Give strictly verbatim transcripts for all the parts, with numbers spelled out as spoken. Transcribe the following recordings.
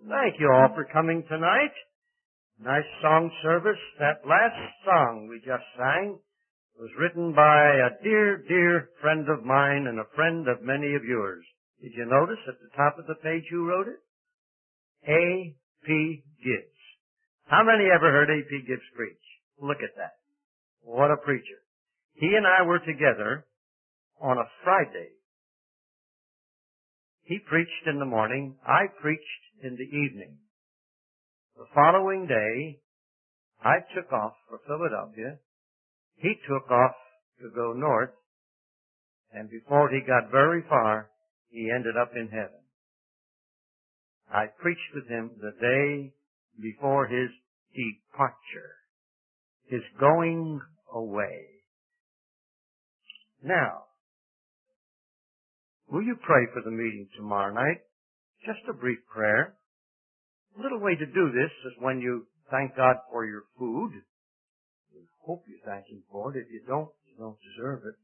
Thank you all for coming tonight. Nice song service. That last song we just sang was written by a dear, dear friend of mine and a friend of many of yours. Did you notice at the top of the page who wrote it? A P Gibbs. How many ever heard A P Gibbs preach? Look at that. What a preacher. He and I were together on a Friday. He preached in the morning. I preached in the evening. The following day, I took off for Philadelphia. He took off to go north. And before he got very far, he ended up in heaven. I preached with him the day before his departure, his going away. Now, will you pray for the meeting tomorrow night? Just a brief prayer. A little way to do this is when you thank God for your food. We hope you thank Him for it. If you don't, you don't deserve it.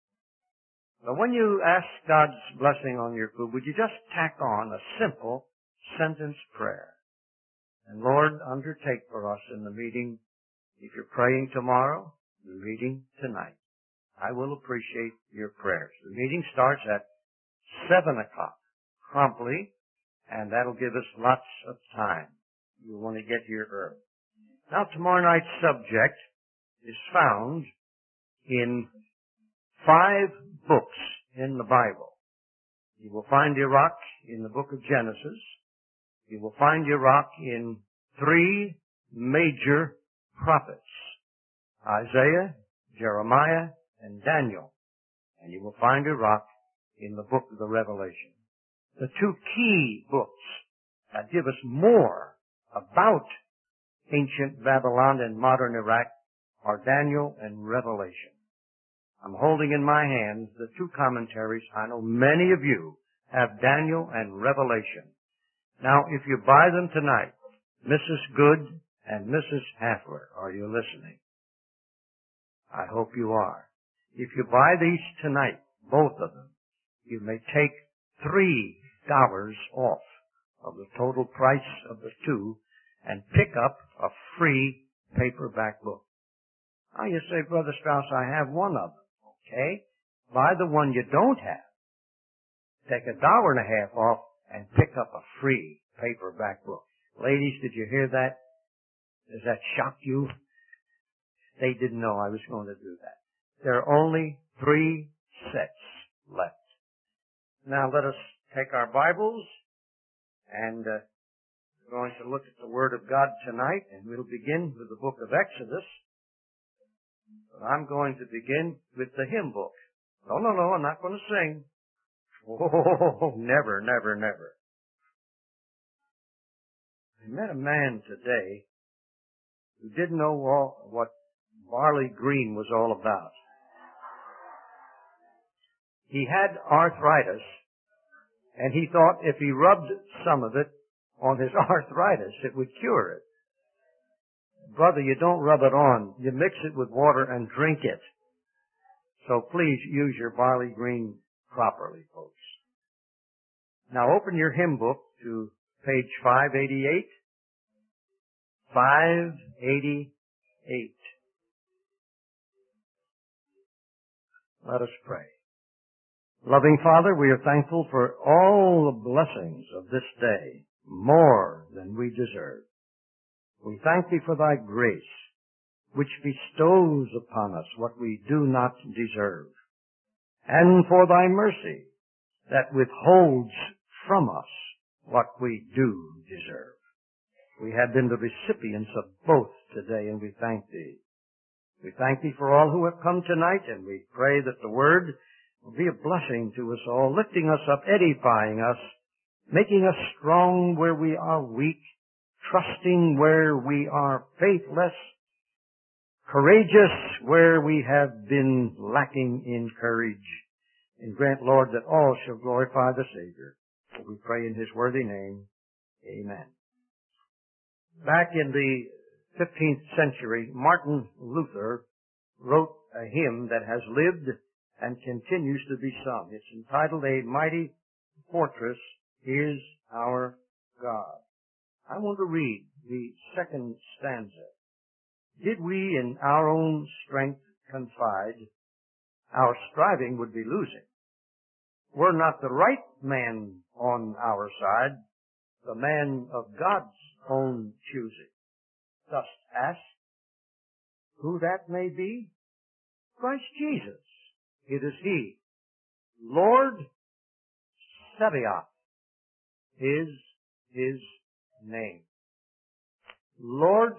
But when you ask God's blessing on your food, would you just tack on a simple sentence prayer? And Lord, undertake for us in the meeting. If you're praying tomorrow, the meeting tonight, I will appreciate your prayers. The meeting starts at seven o'clock promptly, and that'll give us lots of time. You'll want to get here early. Now, tomorrow night's subject is found in five books in the Bible. You will find Iraq in the book of Genesis. You will find Iraq in three major prophets, Isaiah, Jeremiah, and Daniel. And you will find Iraq in the book of the Revelation. The two key books that give us more about ancient Babylon and modern Iraq are Daniel and Revelation. I'm holding in my hands the two commentaries. I know many of you have Daniel and Revelation. Now, if you buy them tonight, Missus Good and Missus Hafler, are you listening? I hope you are. If you buy these tonight, both of them, you may take three dollars off of the total price of the two and pick up a free paperback book. Now you say, Brother Strauss, I have one of them. Okay? Buy the one you don't have. Take a dollar and a half off and pick up a free paperback book. Ladies, did you hear that? Does that shock you? They didn't know I was going to do that. There are only three sets left. Now let us take our Bibles and uh, we're going to look at the Word of God tonight, and we'll begin with the book of Exodus. But I'm going to begin with the hymn book. No, no, no, I'm not going to sing. Oh, never, never, never. I met a man today who didn't know all, what barley green was all about. He had arthritis, and he thought if he rubbed some of it on his arthritis, it would cure it. Brother, you don't rub it on. You mix it with water and drink it. So please use your barley green properly, folks. Now open your hymn book to page five eighty-eight. five eighty-eight. Let us pray. Loving Father, we are thankful for all the blessings of this day, more than we deserve. We thank Thee for Thy grace, which bestows upon us what we do not deserve, and for Thy mercy that withholds from us what we do deserve. We have been the recipients of both today, and we thank Thee. We thank Thee for all who have come tonight, and we pray that the Word will be a blessing to us all, lifting us up, edifying us, making us strong where we are weak, trusting where we are faithless, courageous where we have been lacking in courage. And grant, Lord, that all shall glorify the Savior. We pray in His worthy name. Amen. Back in the fifteenth century, Martin Luther wrote a hymn that has lived and continues to be sung. It's entitled, A Mighty Fortress is Our God. I want to read the second stanza. Did we in our own strength confide, our striving would be losing. Were not the right man on our side, the man of God's own choosing. Dost ask who that may be? Christ Jesus. It is He. Lord Sabaoth is His name. Lord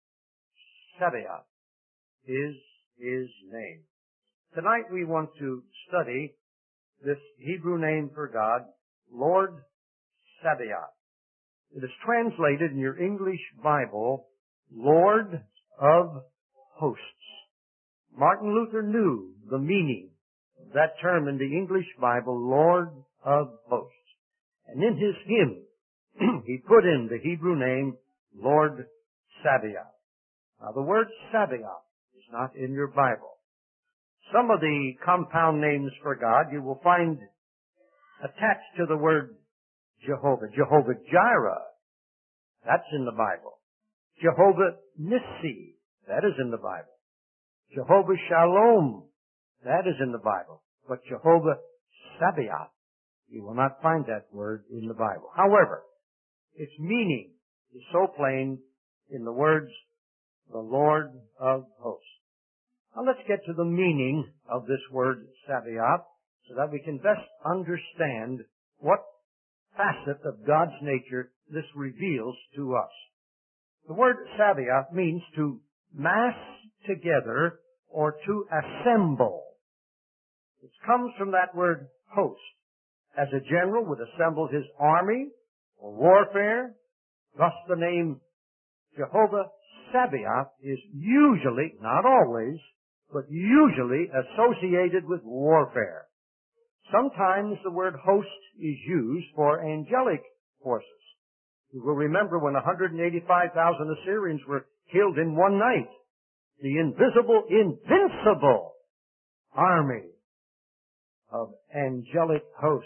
Sabaoth is His name. Tonight we want to study this Hebrew name for God, Lord Sabaoth. It is translated in your English Bible, Lord of Hosts. Martin Luther knew the meaning of that term in the English Bible, Lord of Hosts. And in his hymn, he put in the Hebrew name, Lord Sabaoth. Now the word Sabaoth is not in your Bible. Some of the compound names for God you will find attached to the word Jehovah. Jehovah Jireh, that's in the Bible. Jehovah Nissi, that is in the Bible. Jehovah Shalom, that is in the Bible. But Jehovah Sabaoth, you will not find that word in the Bible. However, its meaning is so plain in the words, the Lord of Hosts. Now let's get to the meaning of this word Sabaoth so that we can best understand what facet of God's nature this reveals to us. The word Sabaoth means to mass together or to assemble. It comes from that word host. As a general would assemble his army for warfare, thus the name Jehovah Sabaoth is usually, not always, but usually associated with warfare. Sometimes the word host is used for angelic forces. You will remember when one hundred eighty-five thousand Assyrians were killed in one night. The invisible, invincible army of angelic hosts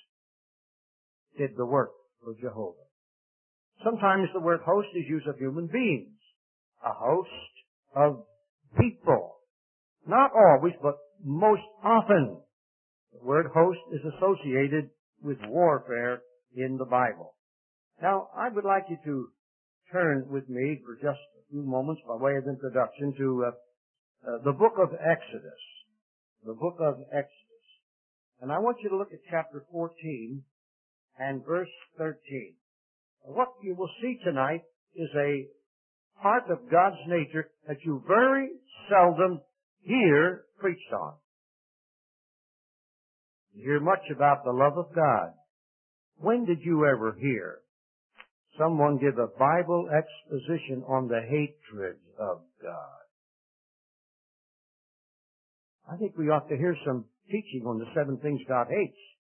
did the work for Jehovah. Sometimes the word host is used of human beings. A host of people. Not always, but most often. The word host is associated with warfare in the Bible. Now, I would like you to turn with me for just a few moments by way of introduction to uh, uh, the book of Exodus. The book of Exodus. And I want you to look at chapter fourteen and verse thirteen. What you will see tonight is a part of God's nature that you very seldom hear preached on. You hear much about the love of God. When did you ever hear someone give a Bible exposition on the hatred of God? I think we ought to hear some teaching on the seven things God hates.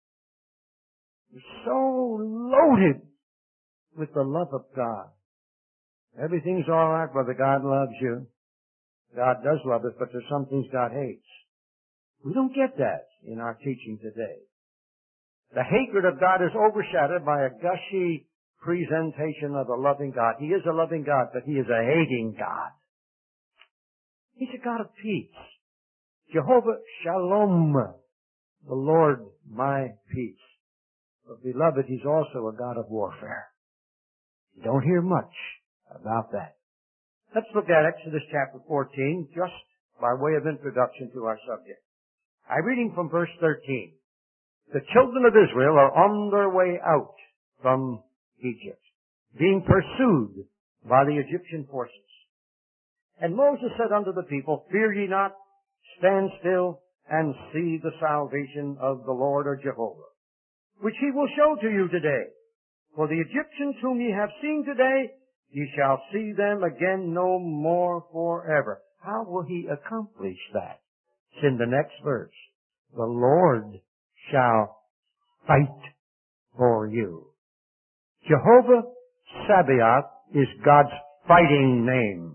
We're so loaded with the love of God. Everything's all right, brother. God loves you. God does love us, but there's some things God hates. We don't get that in our teaching today. The hatred of God is overshadowed by a gushy presentation of a loving God. He is a loving God, but He is a hating God. He's a God of peace. Jehovah Shalom, the Lord my peace. But beloved, He's also a God of warfare. You don't hear much about that. Let's look at Exodus chapter fourteen, just by way of introduction to our subject. I'm reading from verse thirteen. The children of Israel are on their way out from Egypt, being pursued by the Egyptian forces. And Moses said unto the people, Fear ye not, stand still, and see the salvation of the Lord or Jehovah, which He will show to you today. For the Egyptians whom ye have seen today, ye shall see them again no more forever. How will He accomplish that? It's in the next verse. The Lord shall fight for you. Jehovah Sabaoth is God's fighting name.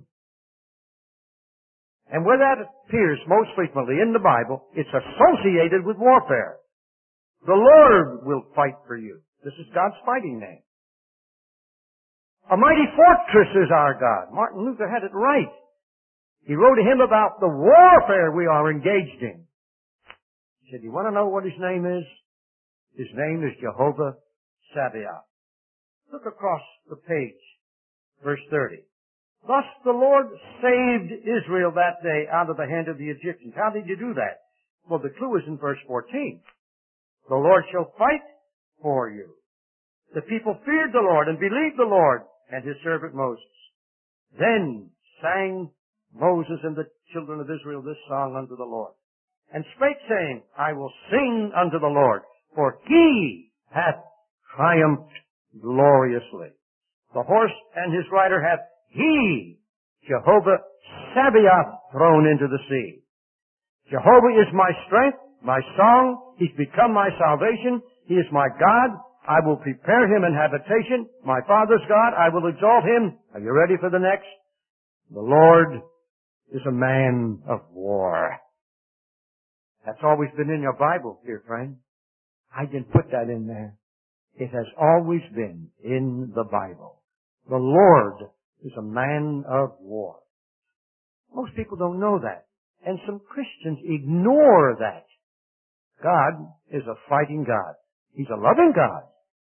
And where that appears most frequently in the Bible, it's associated with warfare. The Lord will fight for you. This is God's fighting name. A mighty fortress is our God. Martin Luther had it right. He wrote a hymn about the warfare we are engaged in. He said, you want to know what his name is? His name is Jehovah Sabaoth. Look across the page, verse thirty. Thus the Lord saved Israel that day out of the hand of the Egyptians. How did you do that? Well, the clue is in verse fourteen. The Lord shall fight for you. The people feared the Lord and believed the Lord and his servant Moses. Then sang Moses and the children of Israel this song unto the Lord, and spake, saying, I will sing unto the Lord, for he hath triumphed gloriously. The horse and his rider hath he, Jehovah Sabaoth, thrown into the sea. Jehovah is my strength, my song. He's become my salvation. He is my God. I will prepare him an habitation. My father's God. I will exalt him. Are you ready for the next? The Lord is a man of war. That's always been in your Bible, dear friend. I didn't put that in there. It has always been in the Bible. The Lord is a man of war. Most people don't know that. And some Christians ignore that. God is a fighting God. He's a loving God.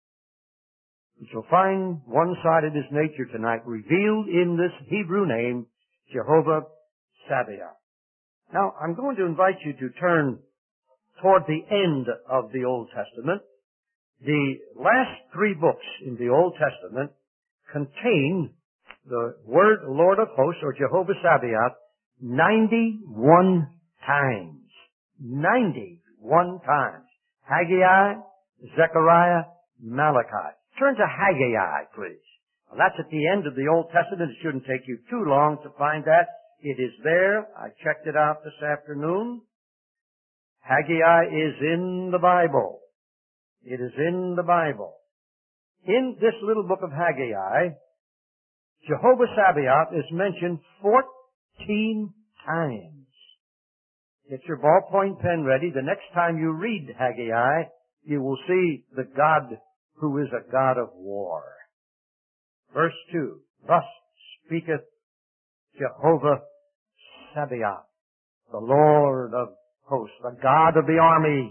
We shall find one side of his nature tonight revealed in this Hebrew name, Jehovah Sabaoth. Now, I'm going to invite you to turn toward the end of the Old Testament. The last three books in the Old Testament contain the word Lord of Hosts, or Jehovah Sabaoth, ninety-one times. ninety-one times. Haggai, Zechariah, Malachi. Turn to Haggai, please. Well, that's at the end of the Old Testament. It shouldn't take you too long to find that. It is there. I checked it out this afternoon. Haggai is in the Bible. It is in the Bible. In this little book of Haggai, Jehovah Sabaoth is mentioned fourteen times. Get your ballpoint pen ready. The next time you read Haggai, you will see the God who is a God of war. Verse two, thus speaketh Jehovah Sabaoth, the Lord of hosts, the God of the armies.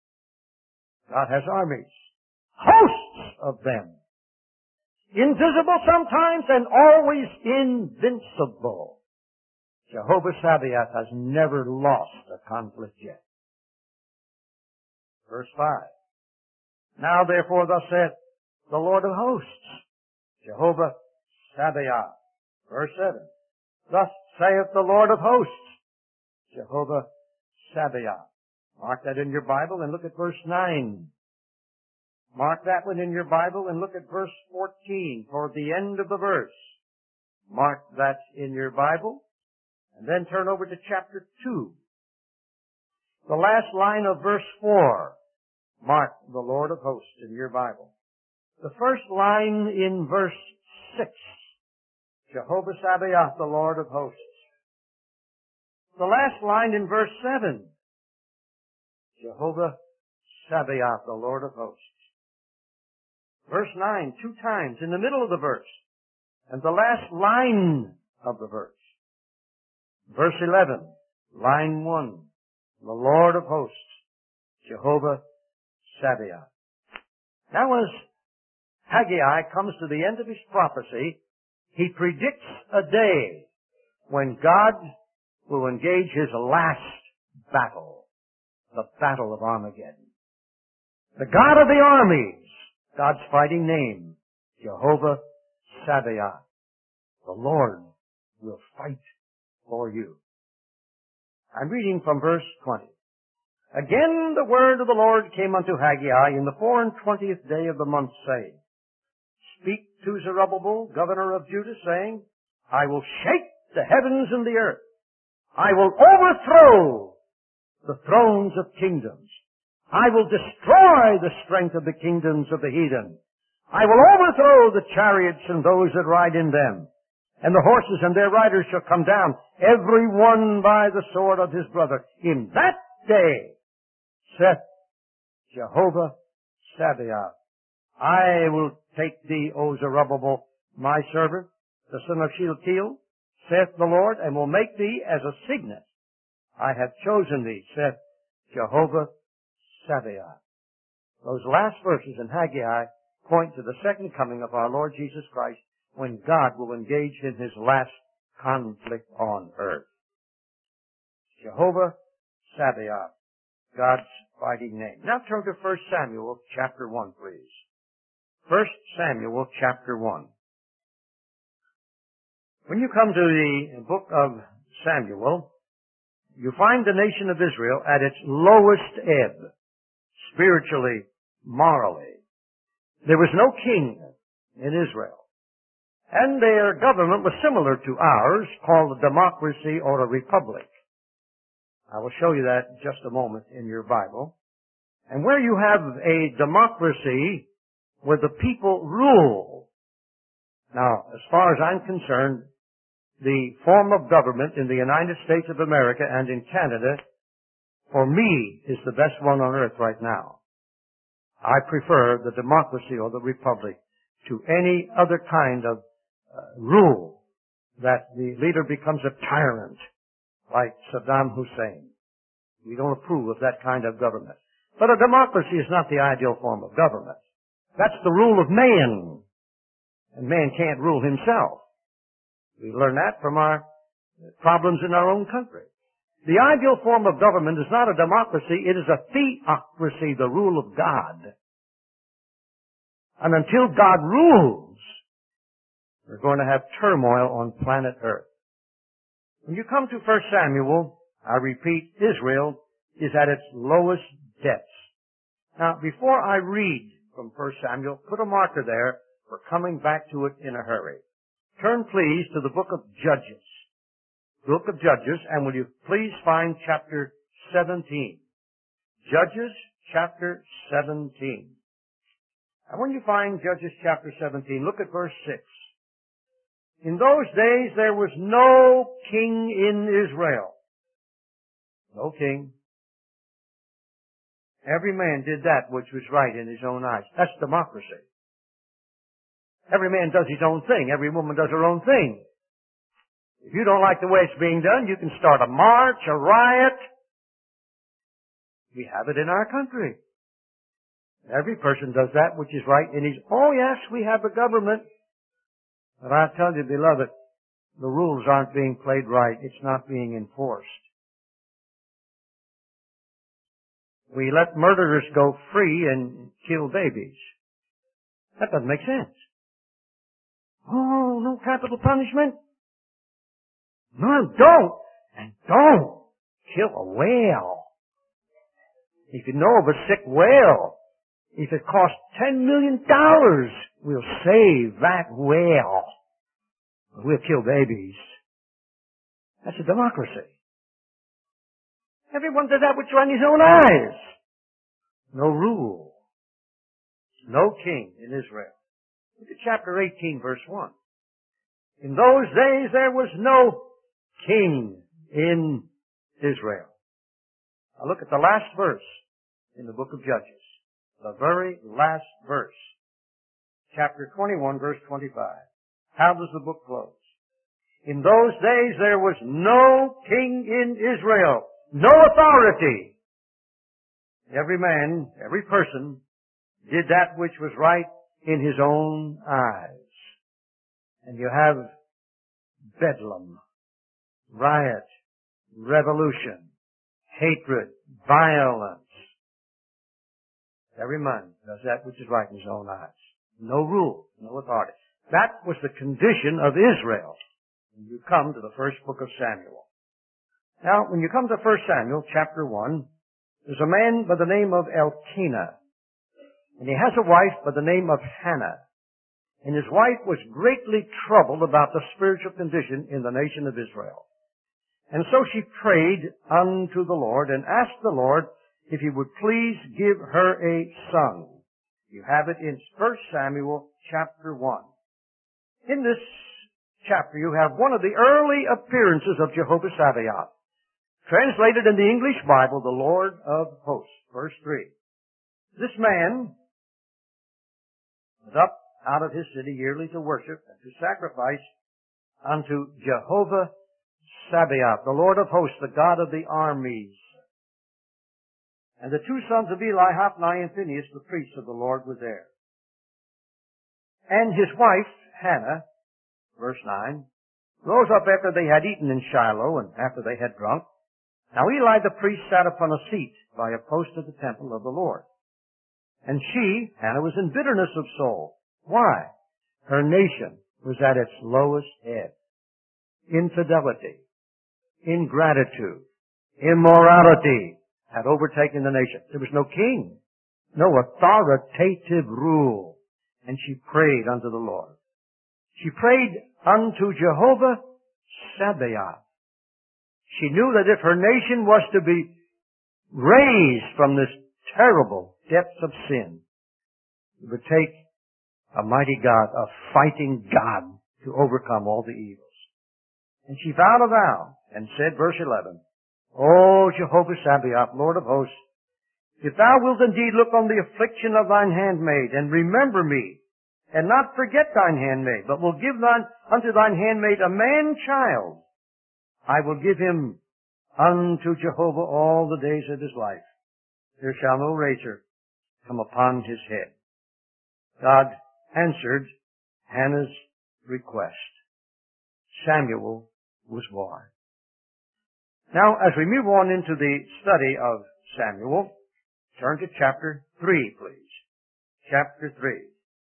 God has armies, hosts of them. Invisible sometimes and always invincible. Jehovah Sabaoth has never lost a conflict yet. Verse five. Now therefore thus saith the Lord of hosts, Jehovah Sabaoth. Verse seven. Thus saith the Lord of hosts, Jehovah Sabaoth. Mark that in your Bible and look at verse nine. Mark that one in your Bible and look at verse fourteen toward the end of the verse. Mark that in your Bible and then turn over to chapter two. The last line of verse four. Mark the Lord of hosts in your Bible. The first line in verse six. Jehovah Sabaoth, the Lord of hosts. The last line in verse seven. Jehovah Sabaoth, the Lord of hosts. Verse nine, two times in the middle of the verse. And the last line of the verse. Verse eleven, line one. The Lord of hosts, Jehovah Sabaoth. Now as Haggai comes to the end of his prophecy, he predicts a day when God will engage his last battle, the battle of Armageddon. The God of the armies, God's fighting name, Jehovah Sabaoth. The Lord will fight for you. I'm reading from verse twenty. Again the word of the Lord came unto Haggai in the four and twentieth day of the month, saying, Speak to Zerubbabel, governor of Judah, saying, I will shake the heavens and the earth. I will overthrow the thrones of kingdoms. I will destroy the strength of the kingdoms of the heathen. I will overthrow the chariots and those that ride in them. And the horses and their riders shall come down, every one by the sword of his brother. In that day, saith Jehovah Sabaoth, I will take thee, O Zerubbabel, my servant, the son of Shealtiel, saith the Lord, and will make thee as a signet. I have chosen thee, saith Jehovah Sabaoth. Those last verses in Haggai point to the second coming of our Lord Jesus Christ, when God will engage in His last conflict on earth. Jehovah Sabaoth, God's fighting name. Now turn to First Samuel chapter one, please. First Samuel chapter one. When you come to the book of Samuel, you find the nation of Israel at its lowest ebb, spiritually, morally. There was no king in Israel. And their government was similar to ours, called a democracy or a republic. I will show you that in just a moment in your Bible. And where you have a democracy where the people rule. Now, as far as I'm concerned, the form of government in the United States of America and in Canada, for me, is the best one on earth right now. I prefer the democracy or the republic to any other kind of uh, rule that the leader becomes a tyrant like Saddam Hussein. We don't approve of that kind of government. But a democracy is not the ideal form of government. That's the rule of man. And man can't rule himself. We learn that from our problems in our own country. The ideal form of government is not a democracy, it is a theocracy, the rule of God. And until God rules, we're going to have turmoil on planet Earth. When you come to First Samuel, I repeat, Israel is at its lowest depths. Now, before I read from First Samuel, put a marker there. We're coming back to it in a hurry. Turn, please, to the book of Judges. Book of Judges, and will you please find chapter seventeen. Judges, chapter seventeen. And when you find Judges, chapter seventeen, look at verse six. In those days there was no king in Israel. No king. Every man did that which was right in his own eyes. That's democracy. Every man does his own thing. Every woman does her own thing. If you don't like the way it's being done, you can start a march, a riot. We have it in our country. Every person does that which is right in his... Oh, yes, we have a government. But I tell you, beloved, the rules aren't being played right. It's not being enforced. We let murderers go free and kill babies. That doesn't make sense. Oh, no capital punishment? No, don't. And don't kill a whale. If you know of a sick whale, if it costs ten million dollars, we'll save that whale. We'll kill babies. That's a democracy. Everyone does that which is right in his own eyes. No rule. No king in Israel. Look at chapter eighteen, verse one. In those days there was no king in Israel. Now look at the last verse in the book of Judges. The very last verse. Chapter twenty-one, verse twenty-five. How does the book close? In those days there was no king in Israel. No authority. Every man, every person did that which was right in his own eyes. And you have bedlam, riot, revolution, hatred, violence. Every man does that which is right in his own eyes. No rule, no authority. That was the condition of Israel when you come to the first book of Samuel. Now, when you come to First Samuel, chapter one, there's a man by the name of Elkanah. And he has a wife by the name of Hannah. And his wife was greatly troubled about the spiritual condition in the nation of Israel. And so she prayed unto the Lord and asked the Lord if he would please give her a son. You have it in First Samuel chapter one. In this chapter you have one of the early appearances of Jehovah Sabaoth. Translated in the English Bible, the Lord of Hosts, verse three. This man was up out of his city yearly to worship and to sacrifice unto Jehovah Sabaoth, the Lord of hosts, the God of the armies. And the two sons of Eli, Hophni and Phinehas, the priests of the Lord, were there. And his wife, Hannah, verse nine, rose up after they had eaten in Shiloh and after they had drunk. Now Eli the priest sat upon a seat by a post of the temple of the Lord. And she, Hannah, was in bitterness of soul. Why? Her nation was at its lowest ebb. Infidelity, ingratitude, immorality had overtaken the nation. There was no king, no authoritative rule. And she prayed unto the Lord. She prayed unto Jehovah Sabaoth. She knew that if her nation was to be raised from this terrible depths of sin, it would take a mighty God, a fighting God, to overcome all the evils. And she vowed a vow and said, verse eleven, O Jehovah Sabaoth, Lord of hosts, if thou wilt indeed look on the affliction of thine handmaid, and remember me, and not forget thine handmaid, but will give thine, unto thine handmaid a man-child, I will give him unto Jehovah all the days of his life. There shall no razor come upon his head. God answered Hannah's request. Samuel was born. Now, as we move on into the study of Samuel, turn to chapter three, please. Chapter three.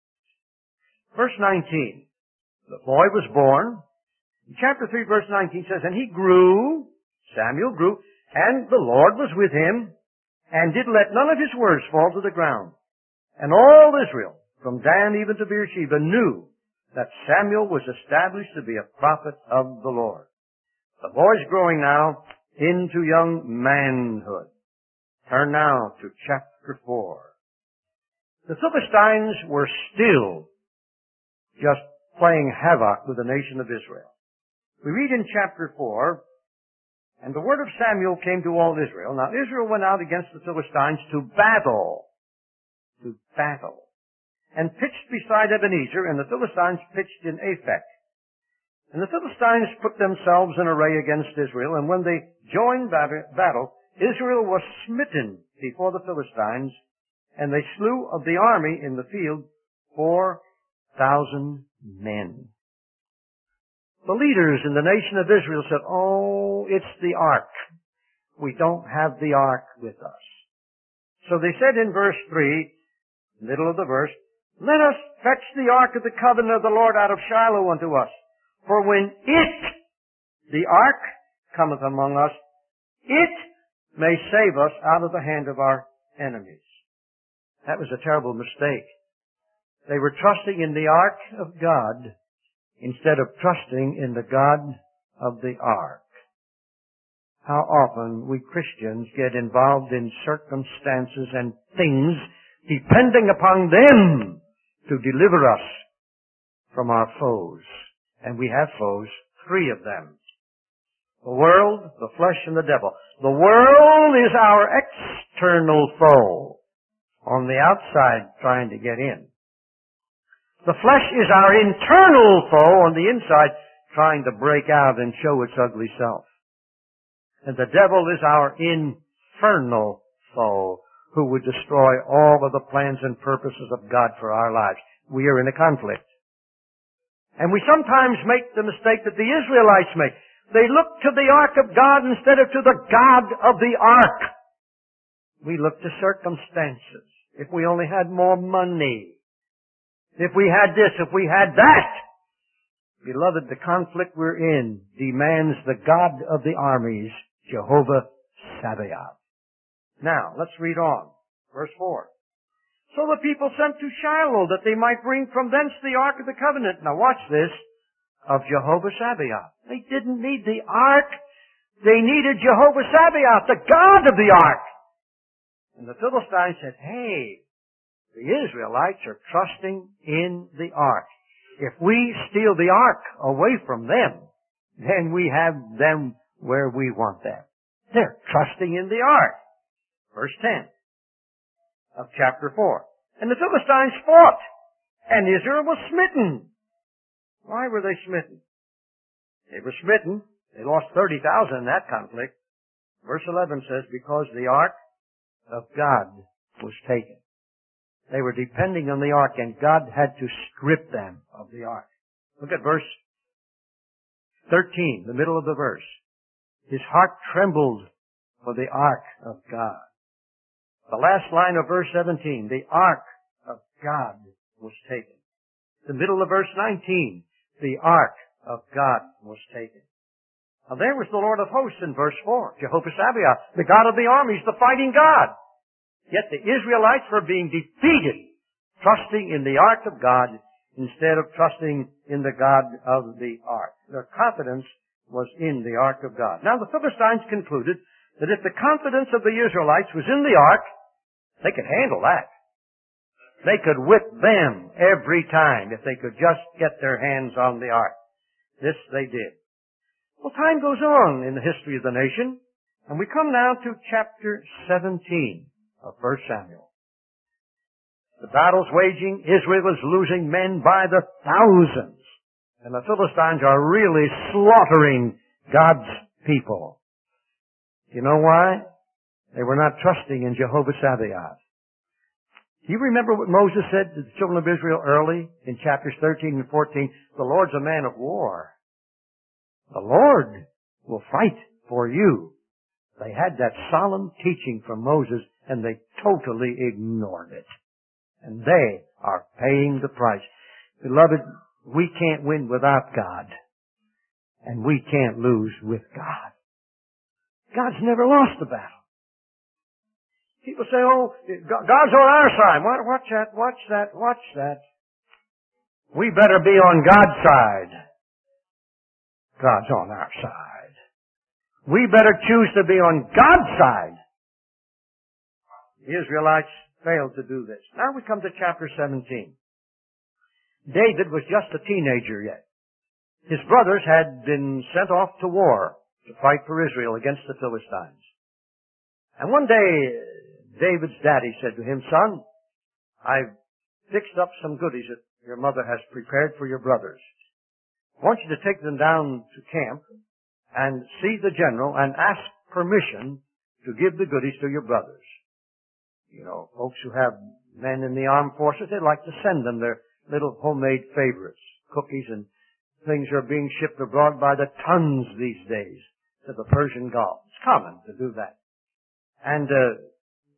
Verse nineteen. The boy was born. Chapter three, verse nineteen says, And he grew, Samuel grew, and the Lord was with him, and did let none of his words fall to the ground. And all Israel, from Dan even to Beersheba, knew that Samuel was established to be a prophet of the Lord. The boy's growing now into young manhood. Turn now to chapter four. The Philistines were still just playing havoc with the nation of Israel. We read in chapter four, And the word of Samuel came to all Israel. Now Israel went out against the Philistines to battle. To battle. And pitched beside Ebenezer, and the Philistines pitched in Aphek. And the Philistines put themselves in array against Israel, and when they joined battle, Israel was smitten before the Philistines, and they slew of the army in the field four thousand men. The leaders in the nation of Israel said, Oh, it's the ark. We don't have the ark with us. So they said in verse three, middle of the verse, Let us fetch the ark of the covenant of the Lord out of Shiloh unto us. For when it, the ark, cometh among us, it may save us out of the hand of our enemies. That was a terrible mistake. They were trusting in the ark of God instead of trusting in the God of the ark. How often we Christians get involved in circumstances and things depending upon them to deliver us from our foes. And we have foes, three of them. The world, the flesh, and the devil. The world is our external foe, on the outside trying to get in. The flesh is our internal foe on the inside, trying to break out and show its ugly self. And the devil is our infernal foe, who would destroy all of the plans and purposes of God for our lives. We are in a conflict. And we sometimes make the mistake that the Israelites make. They look to the ark of God instead of to the God of the ark. We look to circumstances. If we only had more money. If we had this, if we had that. Beloved, the conflict we're in demands the God of the armies, Jehovah Sabaoth. Now, let's read on. Verse four. So the people sent to Shiloh that they might bring from thence the ark of the covenant. Now watch this. Of Jehovah Sabaoth. They didn't need the ark. They needed Jehovah Sabaoth, the God of the ark. And the Philistines said, hey, the Israelites are trusting in the ark. If we steal the ark away from them, then we have them where we want them. They're trusting in the ark. Verse ten of chapter four. And the Philistines fought And Israel was smitten. Why were they smitten? They were smitten. They lost thirty thousand in that conflict. Verse eleven says, because the ark of God was taken. They were depending on the ark, and God had to strip them of the ark. Look at verse thirteen, the middle of the verse. His heart trembled for the ark of God. The last line of verse seventeen, the ark of God was taken. The middle of verse nineteen, the ark of God was taken. Now there was the Lord of hosts in verse four, Jehovah Sabaoth, the God of the armies, the fighting God. Yet the Israelites were being defeated, trusting in the ark of God instead of trusting in the God of the ark. Their confidence was in the ark of God. Now the Philistines concluded that if the confidence of the Israelites was in the ark, they could handle that. They could whip them every time if they could just get their hands on the ark. This they did. Well, time goes on in the history of the nation, and we come now to chapter seventeen of First Samuel. The battle's waging. Israel is losing men by the thousands, and the Philistines are really slaughtering God's people. You know why? They were not trusting in Jehovah Sabaoth. Do you remember what Moses said to the children of Israel early in chapters thirteen and fourteen? The Lord's a man of war. The Lord will fight for you. They had that solemn teaching from Moses, and they totally ignored it. And they are paying the price. Beloved, we can't win without God. And we can't lose with God. God's never lost the battle. People say, oh, God's on our side. Watch that, watch that, watch that. We better be on God's side. God's on our side. We better choose to be on God's side. The Israelites failed to do this. Now we come to chapter seventeen. David was just a teenager yet. His brothers had been sent off to war to fight for Israel against the Philistines. And one day, David's daddy said to him, son, I've fixed up some goodies that your mother has prepared for your brothers. I want you to take them down to camp and see the general and ask permission to give the goodies to your brothers. You know, folks who have men in the armed forces, they like to send them their little homemade favorites. Cookies and things are being shipped abroad by the tons these days to the Persian Gulf. It's common to do that. And uh,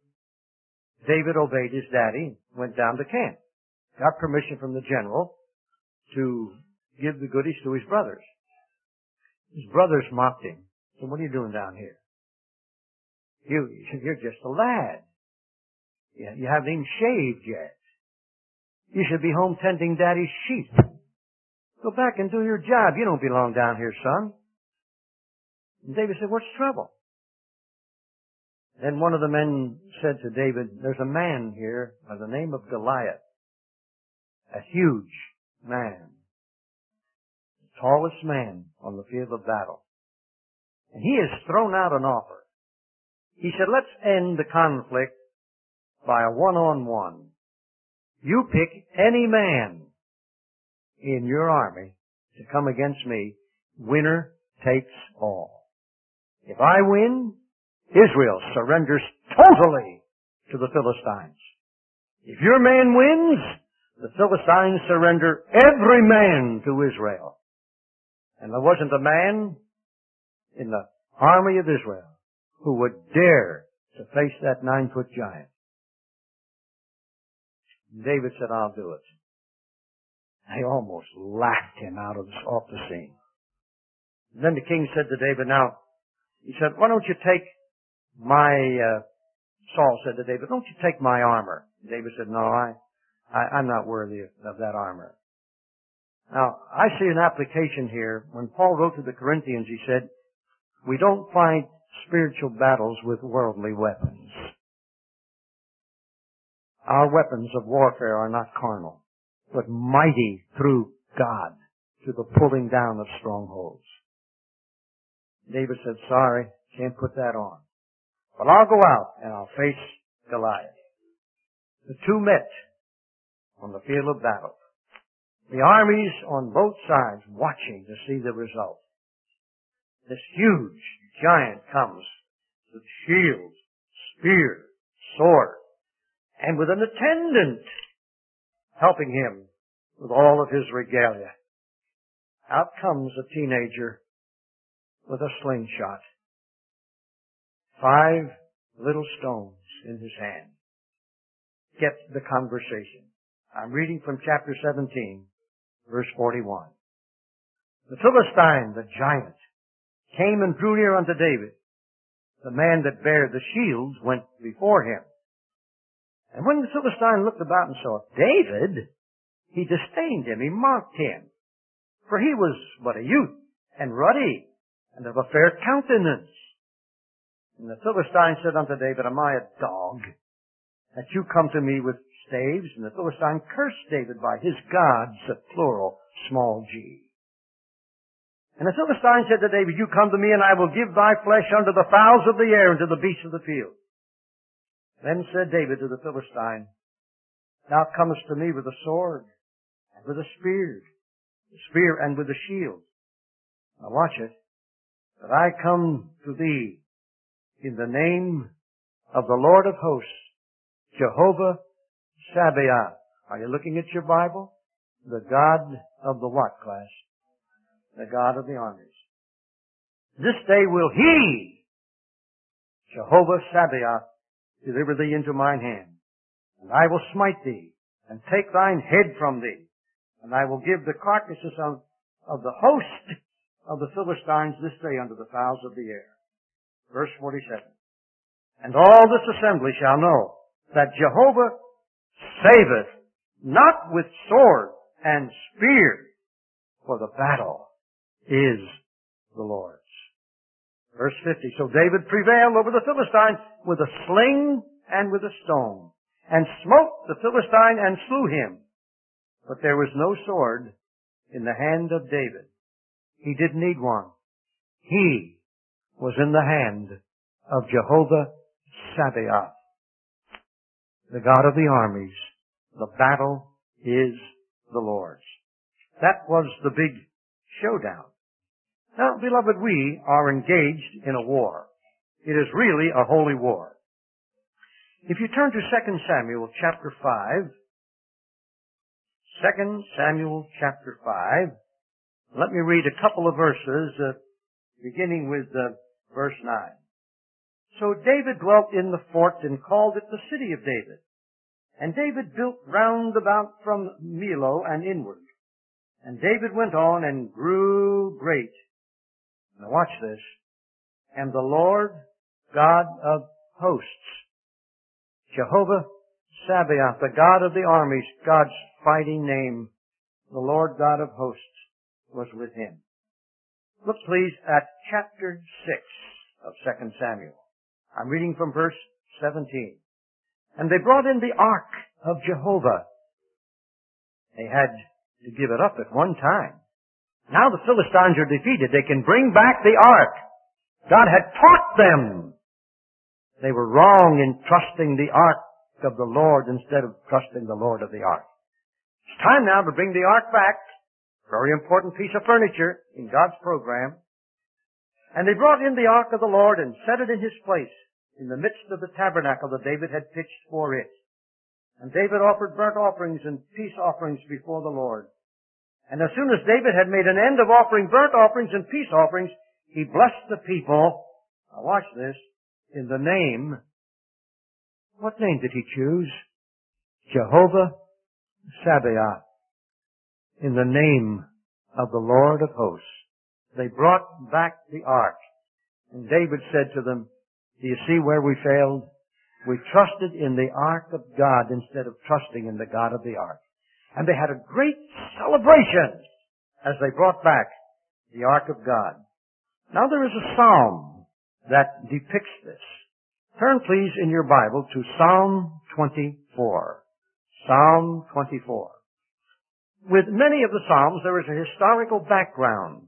David obeyed his daddy, went down to camp, got permission from the general to give the goodies to his brothers. His brothers mocked him. Said, what are you doing down here? You, you're just a lad. You, you haven't even shaved yet. You should be home tending daddy's sheep. Go back and do your job. You don't belong down here, son. And David said, what's the trouble? Then one of the men said to David, there's a man here by the name of Goliath, a huge man, the tallest man on the field of battle. And he has thrown out an offer. He said, let's end the conflict by a one-on-one. You pick any man in your army to come against me. Winner takes all. If I win, Israel surrenders totally to the Philistines. If your man wins, the Philistines surrender every man to Israel. And there wasn't a man in the army of Israel who would dare to face that nine-foot giant. David said, I'll do it. They almost laughed him out of the, off the scene. And then the king said to David, now, he said, why don't you take my, uh, Saul said to David, don't you take my armor? David said, no, I, I I'm not worthy of, of that armor. Now, I see an application here. When Paul wrote to the Corinthians, he said, we don't fight spiritual battles with worldly weapons. Our weapons of warfare are not carnal, but mighty through God to the pulling down of strongholds. David said, sorry, can't put that on. But I'll go out and I'll face Goliath. The two met on the field of battle. The armies on both sides watching to see the result. This huge giant comes with shield, spear, sword, and with an attendant helping him with all of his regalia. Out comes a teenager with a slingshot. Five little stones in his hand. Get the conversation. I'm reading from chapter seventeen, verse forty-one. The Philistine, the giant, came and drew near unto David. The man that bare the shield went before him. And when the Philistine looked about and saw David, he disdained him, he mocked him. For he was but a youth, and ruddy, and of a fair countenance. And the Philistine said unto David, Am I a dog, that you come to me with staves? And the Philistine cursed David by his gods, a plural, small g. And the Philistine said to David, You come to me, and I will give thy flesh unto the fowls of the air, and to the beasts of the field. Then said David to the Philistine, Thou comest to me with a sword, and with a spear, a spear and with a shield. Now watch it. But I come to thee in the name of the Lord of hosts, Jehovah Sabaoth. Are you looking at your Bible? The God of the what class? The God of the armies. This day will he, Jehovah Sabaoth, deliver thee into mine hand. And I will smite thee, and take thine head from thee. And I will give the carcasses of, of the host of the Philistines this day unto the fowls of the air. Verse forty-seven. And all this assembly shall know that Jehovah saveth not with sword and spear, for the battle is the Lord's. Verse fifty. So David prevailed over the Philistine with a sling and with a stone, and smote the Philistine and slew him. But there was no sword in the hand of David. He didn't need one. He was in the hand of Jehovah Sabaoth, the God of the armies. The battle is the Lord's. That was the big showdown. Now, beloved, we are engaged in a war. It is really a holy war. If you turn to Second Samuel chapter five, Second Samuel chapter five, let me read a couple of verses, uh, beginning with uh, verse nine. So David dwelt in the fort and called it the city of David. And David built round about from Millo and inward. And David went on and grew great. Now watch this. And the Lord God of hosts, Jehovah Sabaoth, the God of the armies, God's fighting name, the Lord God of hosts, was with him. Look please at chapter six of Second Samuel. I'm reading from verse seventeen. And they brought in the ark of Jehovah. They had to give it up at one time. Now the Philistines are defeated. They can bring back the ark. God had taught them. They were wrong in trusting the ark of the Lord instead of trusting the Lord of the ark. It's time now to bring the ark back. Very important piece of furniture in God's program. And they brought in the ark of the Lord and set it in his place in the midst of the tabernacle that David had pitched for it. And David offered burnt offerings and peace offerings before the Lord. And as soon as David had made an end of offering burnt offerings and peace offerings, he blessed the people. Now watch this. In the name. What name did he choose? Jehovah Sabaoth. In the name of the Lord of hosts. They brought back the ark. And David said to them, do you see where we failed? We trusted in the ark of God instead of trusting in the God of the ark. And they had a great celebration as they brought back the ark of God. Now there is a psalm that depicts this. Turn please in your Bible to Psalm twenty-four. Psalm twenty-four. With many of the Psalms there is a historical background.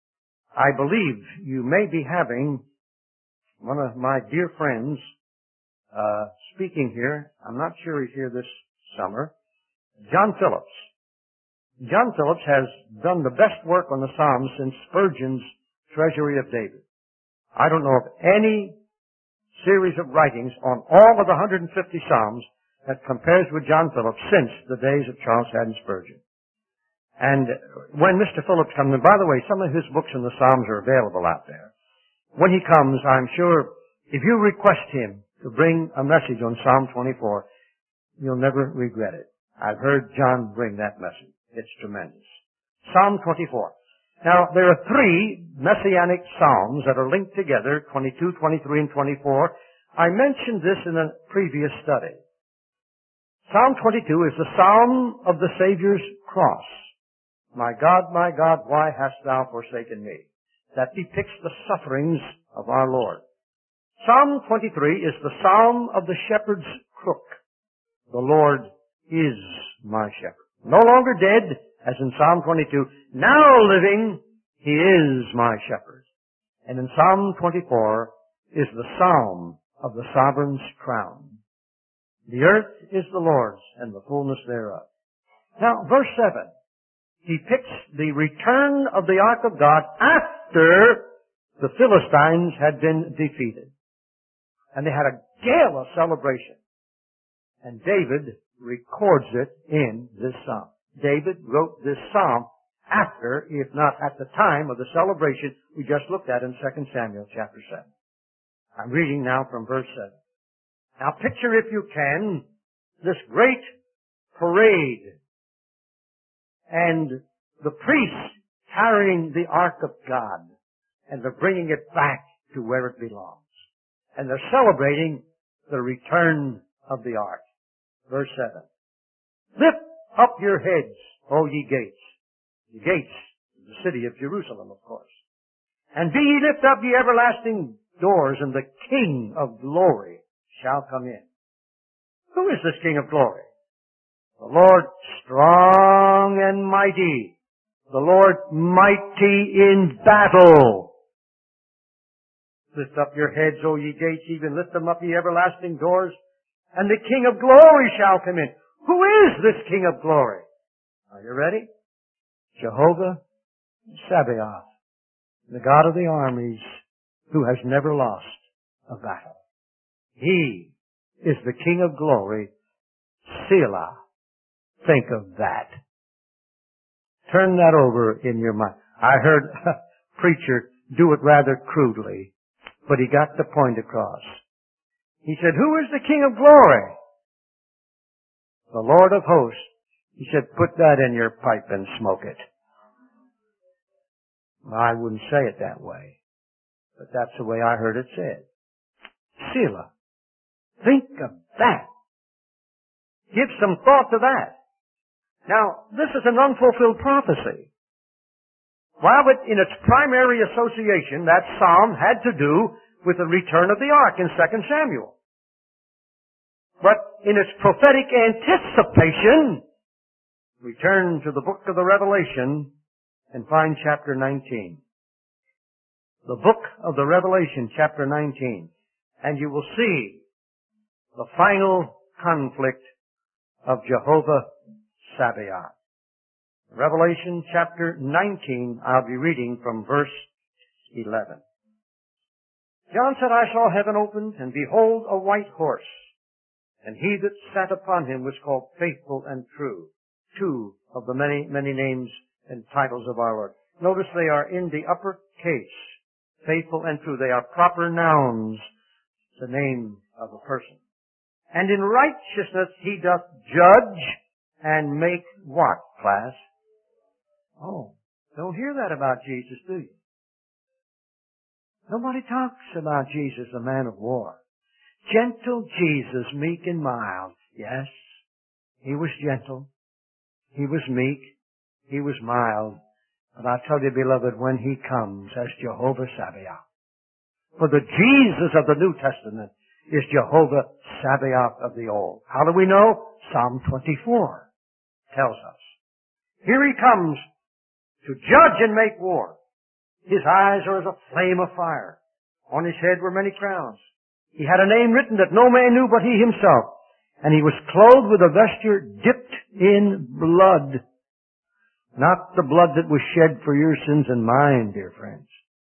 I believe you may be having one of my dear friends uh speaking here. I'm not sure he's here this summer. John Phillips. John Phillips has done the best work on the Psalms since Spurgeon's Treasury of David. I don't know of any series of writings on all of the one hundred fifty Psalms that compares with John Phillips since the days of Charles Haddon Spurgeon. And when Mister Phillips comes, and by the way, some of his books in the Psalms are available out there. When he comes, I'm sure if you request him to bring a message on Psalm twenty-four, you'll never regret it. I've heard John bring that message. It's tremendous. Psalm twenty-four. Now, there are three Messianic Psalms that are linked together, twenty-two, twenty-three, and twenty-four. I mentioned this in a previous study. Psalm twenty-two is the Psalm of the Savior's cross. My God, my God, why hast thou forsaken me? That depicts the sufferings of our Lord. Psalm twenty-three is the Psalm of the shepherd's crook. The Lord is my shepherd. No longer dead, as in Psalm twenty-two. Now living, He is my shepherd. And in Psalm twenty-four is the Psalm of the sovereign's crown. The earth is the Lord's and the fullness thereof. Now, verse seven depicts the return of the ark of God after the Philistines had been defeated. And they had a gala celebration. And David records it in this psalm. David wrote this psalm after, if not at the time of the celebration we just looked at in Second Samuel chapter seven. I'm reading now from verse seven. Now picture, if you can, this great parade and the priests carrying the ark of God, and they're bringing it back to where it belongs. And they're celebrating the return of the ark. Verse seven. Lift up your heads, O ye gates. The gates, the city of Jerusalem, of course. And be ye lift up, ye everlasting doors, and the King of glory shall come in. Who is this King of glory? The Lord strong and mighty. The Lord mighty in battle. Lift up your heads, O ye gates, even lift them up, ye everlasting doors, and the King of glory shall come in. Who is this King of glory? Are you ready? Jehovah Sabaoth, the God of the armies, who has never lost a battle. He is the King of glory. Selah. Think of that. Turn that over in your mind. I heard a preacher do it rather crudely, but he got the point across. He said, who is the King of glory? The Lord of hosts. He said, put that in your pipe and smoke it. Well, I wouldn't say it that way, but that's the way I heard it said. Selah. Think of that. Give some thought to that. Now, this is an unfulfilled prophecy. While it, in its primary association, that psalm had to do with the return of the ark in Second Samuel. But in its prophetic anticipation, we turn to the book of the Revelation and find chapter nineteen. The book of the Revelation, chapter nineteen. And you will see the final conflict of Jehovah Sabaoth. Revelation chapter nineteen, I'll be reading from verse eleven. John said, I saw heaven opened, and behold, a white horse. And he that sat upon him was called Faithful and True. Two of the many, many names and titles of our Lord. Notice they are in the upper case. Faithful and True. They are proper nouns. The name of a person. And in righteousness he doth judge and make what, class? Oh, don't hear that about Jesus, do you? Nobody talks about Jesus, the man of war. Gentle Jesus, meek and mild. Yes, he was gentle. He was meek. He was mild. But I tell you, beloved, when he comes as Jehovah Sabaoth. For the Jesus of the New Testament is Jehovah Sabaoth of the Old. How do we know? Psalm twenty-four tells us. Here he comes to judge and make war. His eyes are as a flame of fire. On his head were many crowns. He had a name written that no man knew but he himself. And he was clothed with a vesture dipped in blood. Not the blood that was shed for your sins and mine, dear friends.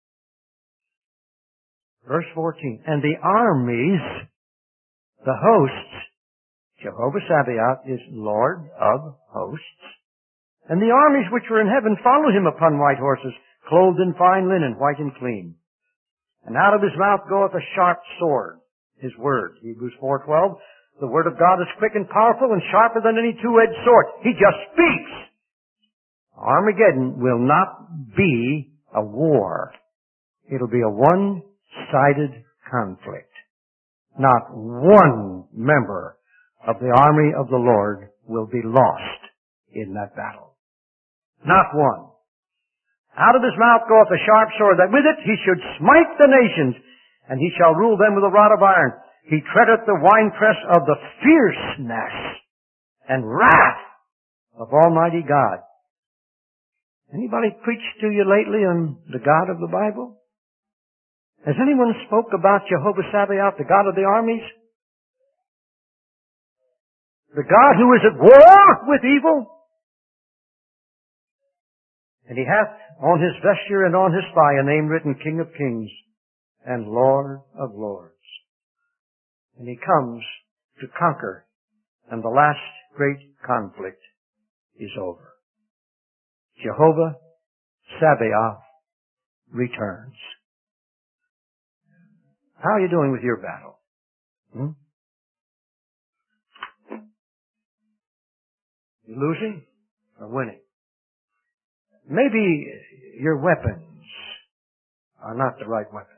Verse fourteen, and the armies, the hosts, Jehovah Sabaoth is Lord of hosts, and the armies which were in heaven followed him upon white horses, clothed in fine linen, white and clean. And out of his mouth goeth a sharp sword, his word. Hebrews four twelve, the word of God is quick and powerful and sharper than any two-edged sword. He just speaks. Armageddon will not be a war. It'll be a one-sided conflict. Not one member of the army of the Lord will be lost in that battle. Not one. Out of his mouth goeth a sharp sword, that with it he should smite the nations, and he shall rule them with a rod of iron. He treadeth the winepress of the fierceness and wrath of Almighty God. Anybody preached to you lately on the God of the Bible? Has anyone spoke about Jehovah Sabaoth, the God of the armies? The God who is at war with evil? And he hath on his vesture and on his thigh a name written, King of Kings and Lord of Lords. And he comes to conquer, and the last great conflict is over. Jehovah Sabaoth returns. How are you doing with your battle? Hmm? You losing or winning? Maybe your weapons are not the right weapons.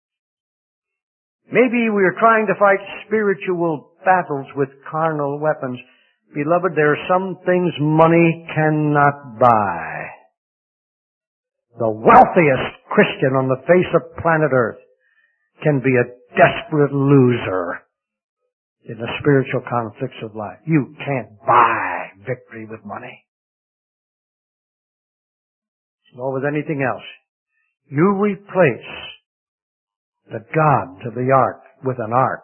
Maybe we are trying to fight spiritual battles with carnal weapons. Beloved, there are some things money cannot buy. The wealthiest Christian on the face of planet Earth can be a desperate loser in the spiritual conflicts of life. You can't buy victory with money. Nor with anything else. You replace the God of the ark with an ark,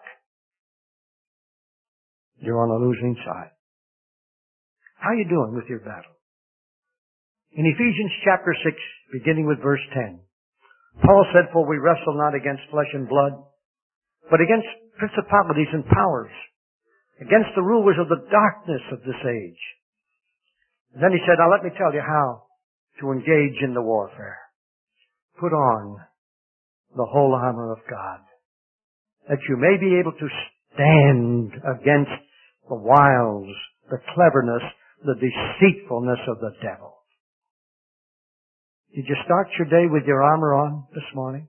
you're on the losing side. How are you doing with your battle? In Ephesians chapter six, beginning with verse ten, Paul said, for we wrestle not against flesh and blood, but against principalities and powers, against the rulers of the darkness of this age. And then he said, now let me tell you how to engage in the warfare. Put on the whole armor of God, that you may be able to stand against the wiles, the cleverness, the deceitfulness of the devil. Did you start your day with your armor on this morning?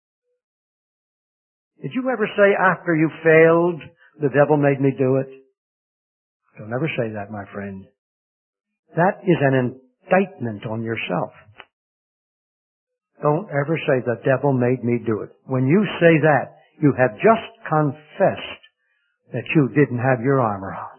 Did you ever say after you failed, the devil made me do it? Don't ever say that, my friend. That is an indictment on yourself. Don't ever say the devil made me do it. When you say that, you have just confessed that you didn't have your armor on.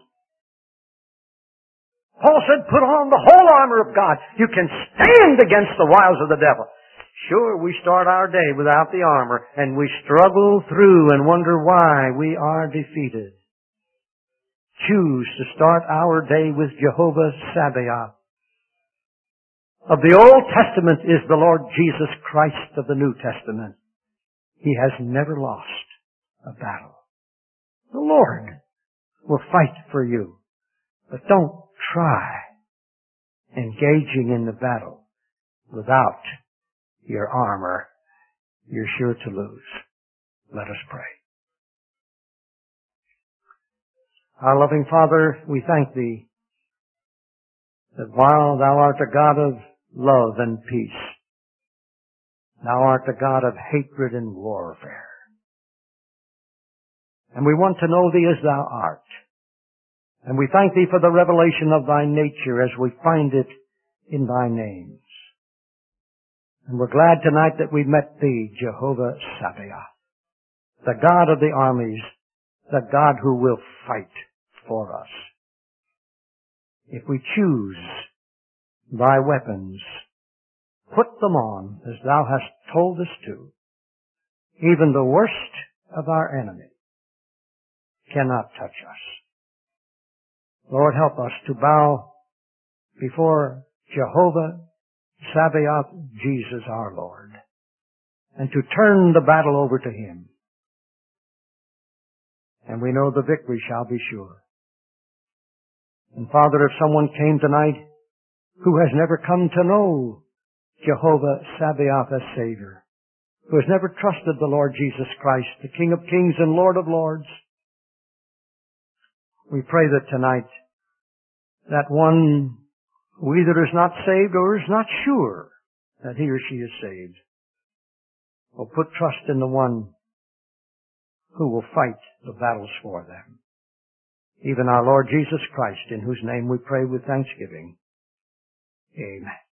Paul said, put on the whole armor of God. You can stand against the wiles of the devil. Sure, we start our day without the armor, and we struggle through and wonder why we are defeated. Choose to start our day with Jehovah Sabaoth. Of the Old Testament is the Lord Jesus Christ of the New Testament. He has never lost a battle. The Lord will fight for you. But don't try engaging in the battle without your armor. You're sure to lose. Let us pray. Our loving Father, we thank Thee that while Thou art a God of love and peace, Thou art a God of hatred and warfare. And we want to know Thee as Thou art. And we thank Thee for the revelation of Thy nature as we find it in Thy names. And we're glad tonight that we met Thee, Jehovah Sabaoth, the God of the armies, the God who will fight for us. If we choose Thy weapons, put them on as Thou hast told us to, even the worst of our enemy cannot touch us. Lord, help us to bow before Jehovah Sabaoth, Jesus our Lord, and to turn the battle over to Him. And we know the victory shall be sure. And Father, if someone came tonight who has never come to know Jehovah Sabaoth as Savior, who has never trusted the Lord Jesus Christ, the King of Kings and Lord of Lords, we pray that tonight, that one who either is not saved or is not sure that he or she is saved, will put trust in the one who will fight the battles for them. Even our Lord Jesus Christ, in whose name we pray with thanksgiving. Amen.